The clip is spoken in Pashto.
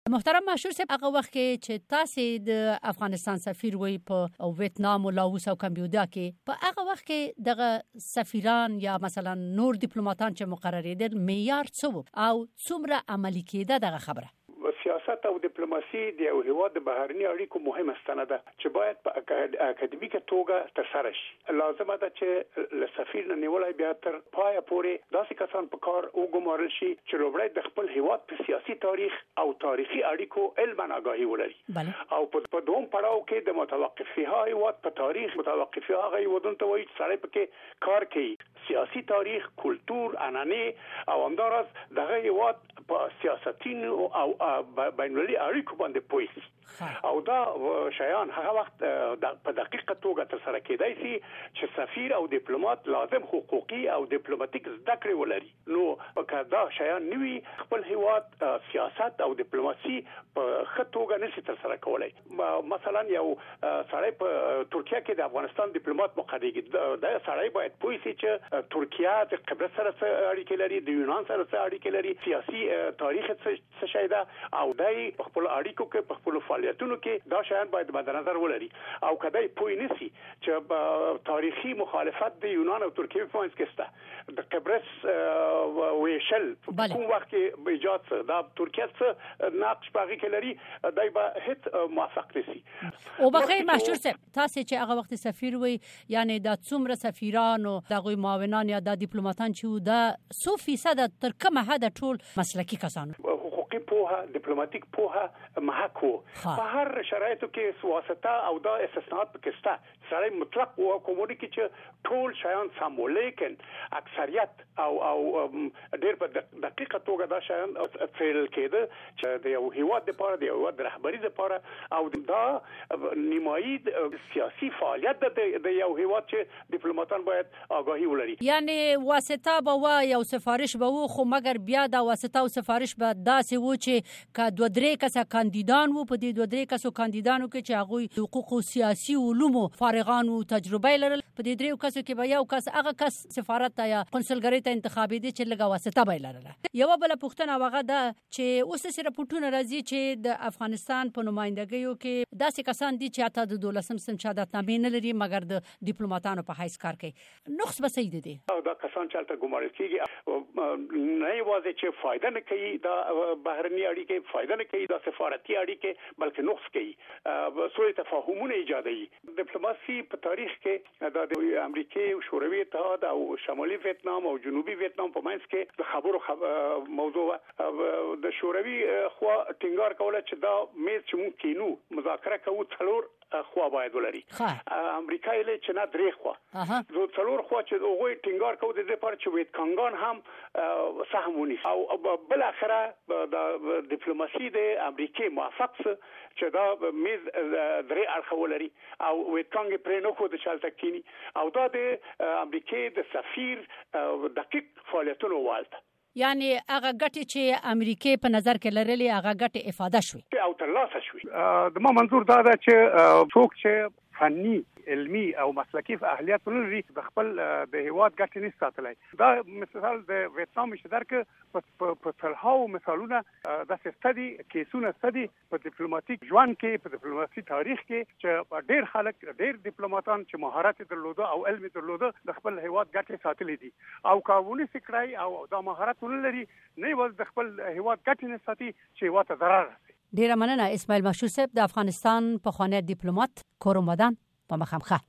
محترم مشهور صاحب، هغه وخت کې چې تاسو د افغانستان سفیر وي په ویتنام او لاوس او کمبودیا کې، په هغه وخت کې دغه سفیران یا مثلا نور دیپلوماتان چې مقرریدل معیار څه او څومره عملي کېده دغه خبره؟ سیاست او دیپلوماسي د یو هیواد د بهرني اړیکو مهمه ستنه ده چې باید په اکاډمیکه توګه ترسره شي. لازمه ده چې له سفیر نه نیولای بیا تر پای پورې داسې کسان په کار وګمارل شي چې لومړی د خپل هیواد په سیاسي تاریخ او تاریخي اړیکو علم آگاهي ولري او په دوم پړاو کې د متوقفیها هیواد په تاریخ متوقفیها هغه هیوادونو ته وایي چې سړی پکې کار کوي، سیاسي تاریخ، کلتور، عنعنې او همداراز دغه هیواد په سیاستین او بینالمللي اړیکو باندې پوهیږي او دا شیان هغه وخت په دقیقه توګه ترسره کېدای شي چې سفیر او دیپلومات لازم حقوقي او دیپلوماټیک زده کړې ولري. نو که دا شیان نوي خپل هیواد سیاست او دیپلوماسي په ښه توګه نشي ترسره کولای. مثلا یو سړی په ترکیه کې د افغانستان دیپلومات مقرریږي، دا سړی باید پوه شي چې ترکیه د قبرس سره څه اړیکې لري، د یونان سره څه اړیکې لري، سیاسي تاریخ څه شی ده او دای په خپل اړیکو کې په خپل فعالیتونو کې دا شیان باید مد نظر ولري. او کدی پوه نشي چې تاریخي مخالفت د یونان او ترکیه په منځ کې شته، د قبرس ویشل کوم وخت کې ایجاد څه دا ترکیه څه نقش باغی کې لري، دای به هیڅ موافق نشي. او بخیر مشهور صاحب، تاسو چې هغه وخت سفیر وي، یعنی د څومره سفیران او دغه معاونان یا د دیپلوماتان چې دا 100% تر کومه حد ټول مسلکی کسان حقوقي پوهه، دیپلوماټیک پوهه محک وو. په هر شرایطو کې واسطه او دا استثناءات پکې شته. سړی مطلق او کومونی کې چې ټول شیان سمو، لیکن اکثریت او ډېر په دقیقه توګه دا شیان فعل کېده چې د یو هیواد لپاره، د یو هیواد رهبری لپاره او دا نیمایي سیاسي فعالیت د یو هیواد چې دیپلوماتان باید آگاهی ولري. یعنی واسطه به یو سفارش به وو، خو مګر بیا دا واسطه او سفارش به داسې وو چې که دوه درې کسه کاندیدان وو، په دې دوه درې کسو کاندیدانو کې چې هغوی حقوق او سیاسي علومو فارغان وو، تجربه لرل، په دې درېو کسو کې به یو کس هغه کس سفارت ته یا قنصلګرۍ ته انتخابېده چې لږه واسطه به یې لرله. یوه بله پوښتنه هغه ده چې اوس داسې راپورټونه راځي چې د افغانستان په نمایندګیو کې داسې کسان دي چې حتی د 12 صنف شهادتنامې نه لري مګر د دیپلوماتانو په حیث کار کوي. نقص به څه دی؟ دا کسان چې هلته ګمارل کېږي نه یوازې چې فایده نه کوي دا بهرني اړیکې، فایده نه کوي دا سفارتي اړیکې، بلکې نقص کوي، سوء تفاهمونه ایجادوي. ډیپلوماسي په تاریخ کې د امریکای او شوروي اتحاد او شمالي ویتنام او جنوبي ویتنام په منځ کې د خبرو موضوع د شوروي خوا ټینګار کوله چې دا میز چې مونږ کینو مذاکره کوو څلور خوا باید ولري. امریکای له چې نه درې خوا زو څلور خوا چې هغه ټینګار کوي د دې لپاره چې ویتکانګان هم سهم ونیسي او بل اخره د ډیپلوماسي د امریکای موافق چې دا میز درې اړخ ولري او ویتکانګ پرې نه خو د چالت کینی او دا د امریکای د سفیر دقیق فعالیتونو والته، یعنی هغه ګټې چې امریکای په نظر کې لرلې هغه ګټې افاده شوې او ترلاسه شوې. د ما منظور دا ده چې څوک چې فني، علمي او مسلکی اهلیت لري د خپل د هیواد ګټې نه ساتلای. دا مثال د ویتنام شدار کې په تلهاو مثالونه د ستدي کیسونه ستدي په ډیپلوماټیک ژوند کې، په ډیپلوماسي تاریخ کې چې ډېر خلک، ډېر دیپلوماتان چې مهارت درلوده او علم درلوده د خپل هیواد ګټې ساتلې دي او کاوني سکړای او دا مهارت ولري نه ول د خپل هیواد ګټې نه ساتي چې هیواد ته ضرر رسي. ډیره مننه اسماعیل مشهور صاحب، د افغانستان پخوانی دیپلومات، کور اومدن په مخامخه.